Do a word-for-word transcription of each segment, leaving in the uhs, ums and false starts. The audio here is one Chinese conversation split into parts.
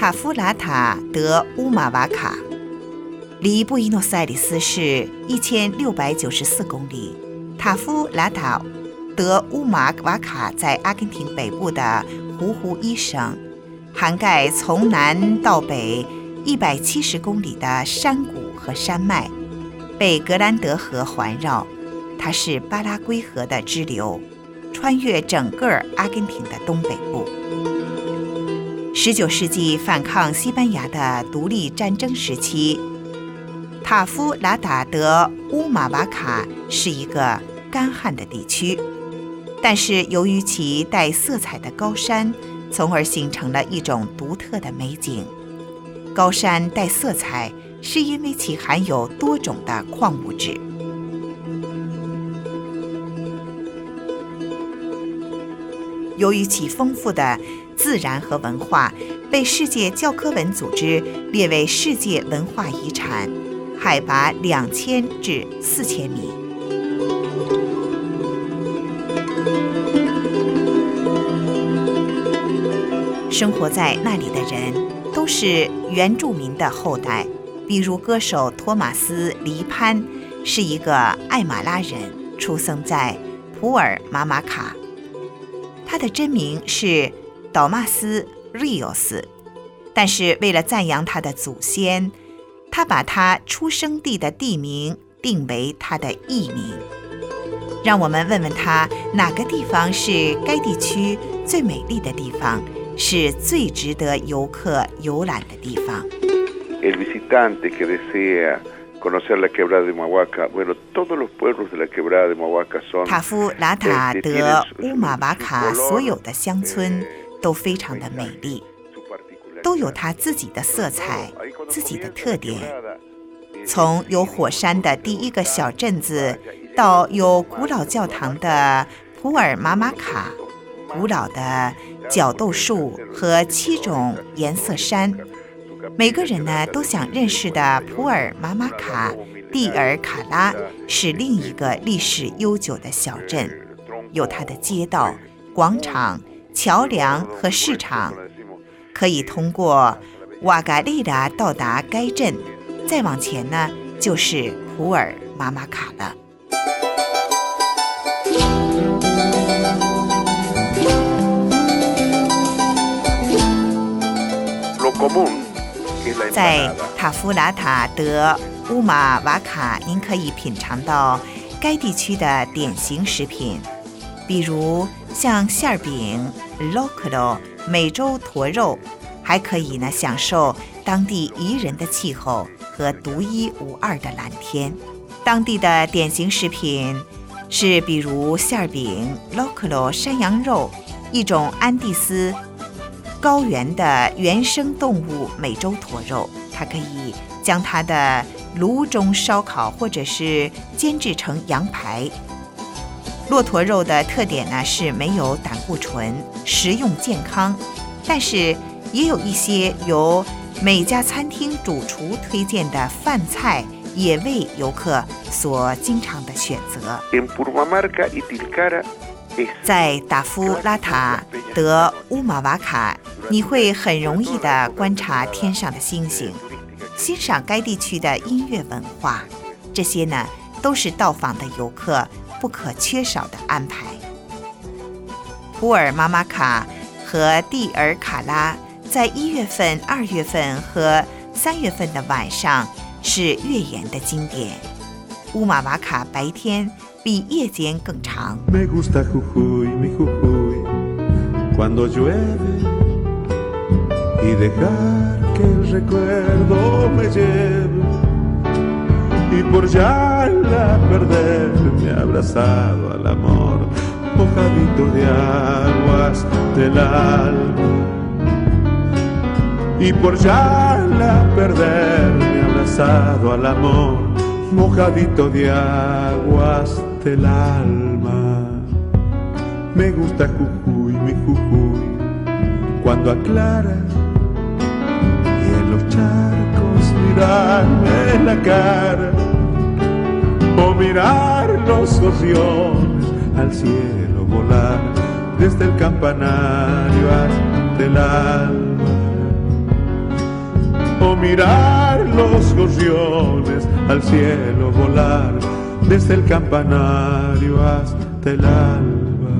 塔夫拉塔德乌马瓦卡离布宜诺斯艾利斯市一千六百九十四公里。塔夫拉塔德乌马瓦卡在阿根廷北部的胡胡伊省，涵盖从南到北一百七十公里的山谷和山脉，被格兰德河环绕。它是巴拉圭河的支流，穿越整个阿根廷的东北部。十九世纪反抗西班牙的独立战争时期，塔夫拉塔德乌马瓦卡是一个干旱的地区，但是由于其带色彩的高山，从而形成了一种独特的美景。高山带色彩是因为其含有多种的矿物质。由于其丰富的自然和文化，被世界教科文组织列为世界文化遗产，海拔两千至四千米。生活在那里的人都是原住民的后代，比如歌手托马斯·黎潘是一个艾马拉人，出生在普尔马马卡。他的真名是岛马斯·瑞欧斯，但是为了赞扬他的祖先，他把他出生地的地名定为他的艺名。让我们问问他，哪个地方是该地区最美丽的地方，是最值得游客游览的地方。 El visitante que desea conocer la quebrada de Humahuaca, bueno, todos los pueblos de la quebrada de Humahuaca son 塔夫拉塔德乌马瓦卡所有的乡村都非常的美丽，都有它自己的色彩，自己的特点。从有火山的第一个小镇子，到有古老教堂的普尔马马卡，古老的角斗树和七种颜色山。每个人呢都想认识的普尔马马卡蒂尔卡拉是另一个历史悠久的小镇，有它的街道、广场、桥梁和市场。可以通过瓦嘎利拉到达该镇，再往前呢就是普尔马马卡了。在塔夫拉塔德乌马瓦卡，您可以品尝到该地区的典型食品，比如像馅饼、locro、美洲驼肉，还可以呢享受当地宜人的气候和独一无二的蓝天。当地的典型食品是比如馅饼、locro 山羊肉，一种安第斯高原的原生动物美洲驼肉，它可以将它的炉中烧烤或者是煎制成羊排。骆驼肉的特点呢是没有胆固醇，食用健康，但是也有一些由每家餐厅主厨推荐的饭菜，也为游客所经常的选择。在达夫拉塔德乌马瓦卡，你会很容易地观察天上的星星，欣赏该地区的音乐文化，这些呢都是到访的游客不可缺少的安排。普尔马马卡和蒂尔卡拉在一月份、二月份和三月份的晚上是月圆的经典。乌马瓦卡白天比夜间更长。 Me gusta Jujuy, mi Jujuy, cuando llueve y dejar que el recuerdo me lleve y por ya la perderme abrazado al amor, mojadito de aguas del alma y por ya la perderme abrazado al amor, mojadito de aguas del alma. Me gusta Jujuy, mi Jujuy, cuando aclara y en los charcos mirarme la cara o mirar los gorriones al cielo volar desde el campanario hasta el alma. o mirar los gorriones al cielo volar desde el campanario hasta el alba.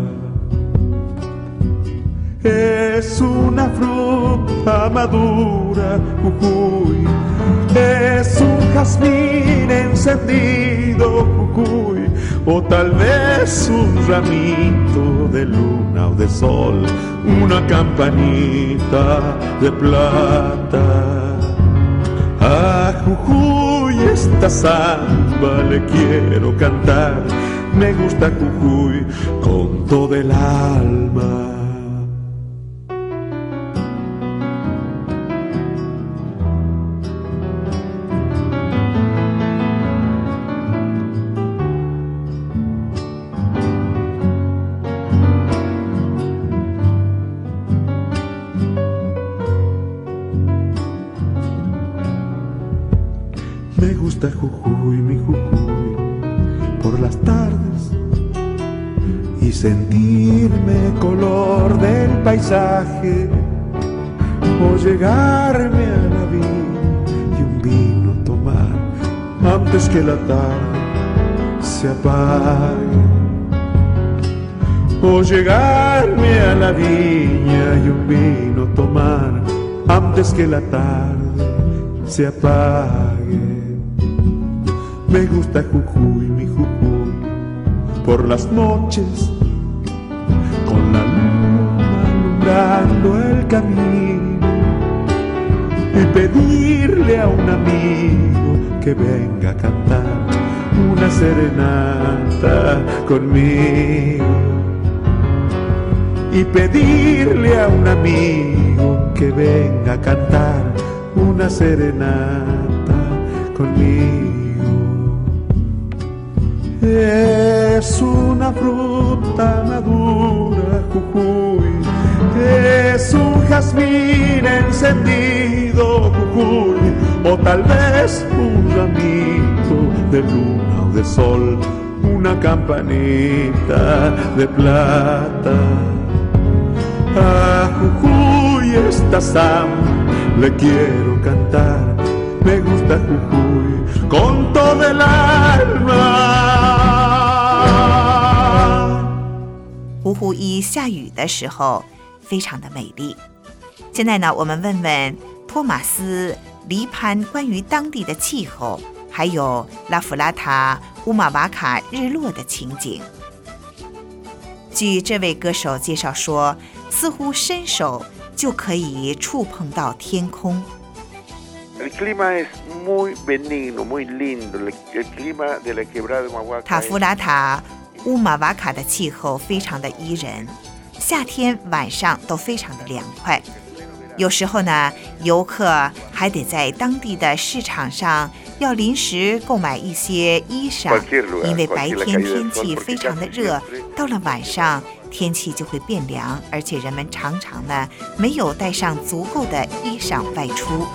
Es una fruta madura, Jujuy, es un jazmín encendido, Jujuy, o tal vez un ramito de luna o de sol, una campanita de plata. A Jujuy esta samba le quiero cantar, me gusta Jujuy con todo el alma. Me gusta Jujuy, mi Jujuy, por las tardes y sentirme color del paisaje, o llegarme a la villa y un vino tomar antes que la tarde se apague, o llegarme a la viña y un vino tomar antes que la tarde se apague. Me gusta Jujuy, mi Jujuy, por las noches, con la luna alumbrando el camino, y pedirle a un amigo que venga a cantar una serenata conmigo, y pedirle a un amigo que venga a cantar una serenata conmigo. Es una fruta madura, Jujuy, es un jazmín encendido, Jujuy, o tal vez un ramito de luna o de sol, una campanita de plata. A Jujuy esta samba le quiero cantar, me gusta Jujuy con todo el alma。 芜湖一下雨的时候非常的美丽。现在呢，我们问问托马斯黎潘关于当地的气候，还有拉弗拉塔乌马瓦卡日落的情景。据这位歌手介绍说，似乎伸手就可以触碰到天空。塔夫拉塔乌马瓦卡的气候非常的宜人，夏天晚上都非常的凉快。有时候呢，游客还得在当地的市场上要临时购买一些衣裳，因为白天天气非常的热，到了晚上天气就会变凉，而且人们常常呢没有带上足够的衣裳外出。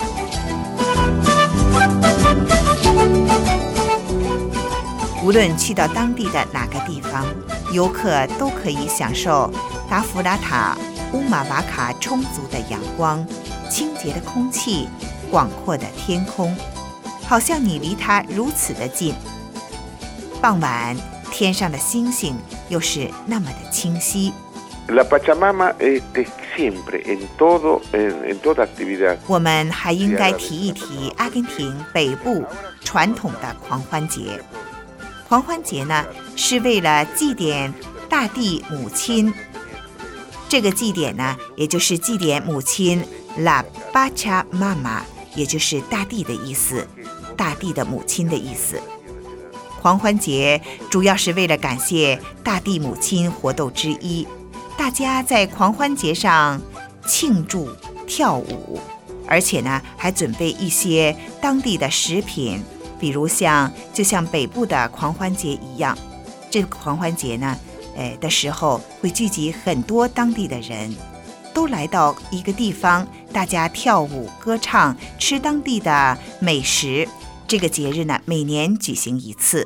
无论去到当地的哪个地方，游客都可以享受达弗拉塔乌马瓦卡充足的阳光、清洁的空气、广阔的天空，好像你离它如此的近。傍晚，天上的星星又是那么的清晰。 La Pachamama este siempre en todo en, en toda actividad。 我们还应该提一提阿根廷北部传统的狂欢节。狂欢节呢，是为了祭奠大地母亲。这个祭典呢，也就是祭奠母亲 La Pachamama， 也就是大地的意思，大地的母亲的意思。狂欢节主要是为了感谢大地母亲活动之一，大家在狂欢节上庆祝跳舞，而且呢，还准备一些当地的食品。比如像就像北部的狂欢节一样，这个狂欢节呢，呃的时候会聚集很多当地的人，都来到一个地方，大家跳舞、歌唱、吃当地的美食。这个节日呢，每年举行一次。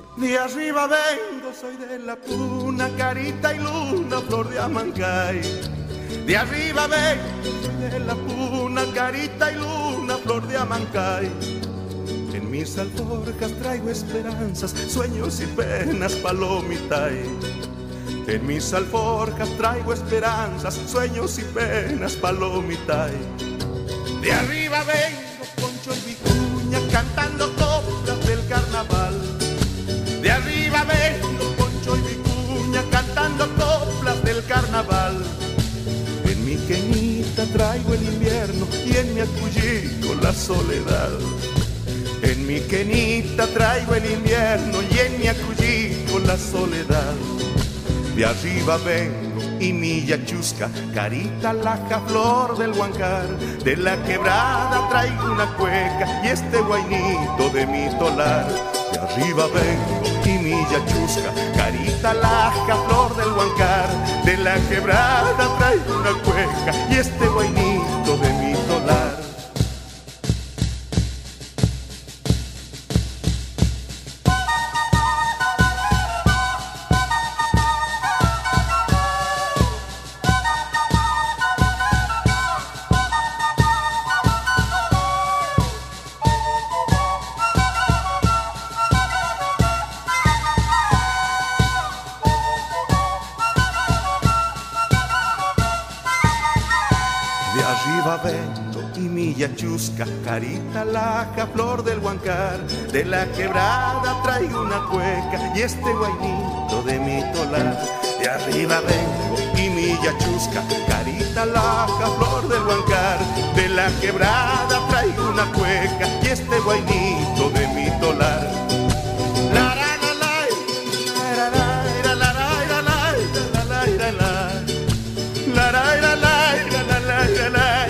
De arriba vengo de la puna, carita y luna, una flor de Amancay. En mis alforjas traigo esperanzas, sueños y penas, palomitay. En mis alforjas traigo esperanzas, sueños y penas, palomitay. De arriba vengo Poncho y Vicuña cantando coplas del carnaval. De arriba vengo Poncho y Vicuña cantando coplas del carnaval. En mi queñita traigo el invierno y en mi acullico la soledad. En mi queñita traigo el invierno y en mi acullico la soledad. De arriba vengo y mi yachusca, carita laja, flor del Huancar. De la quebrada traigo una cueca y este guainito de mi tolar. De arriba vengo y mi yachusca, carita laja, flor del Huancar. De la quebrada traigo una cueca y este guainito de mi tolar. Yachusca, carita laja, flor del Huancar. De la quebrada traigo una cueca y este guainito de mi tolar. De arriba vengo y mi yachusca, carita laja, flor del Huancar. De la quebrada traigo una cueca y este guainito de mi tolar. La la la la, la la la la la la la la la la la.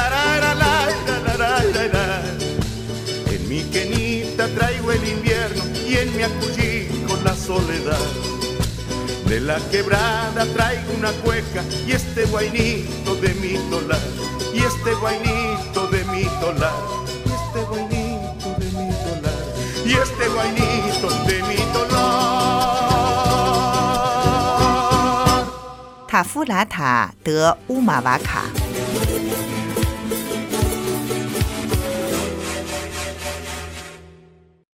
En mi queñita traigo el invierno y en mi acullico la soledad. De la quebrada traigo una cueca y este guainito de mi tolar. Y este guainito de mi tolar. Y este guainito de mi tolar. Y este guainito de mi tolar. 塔夫拉塔德乌马瓦卡。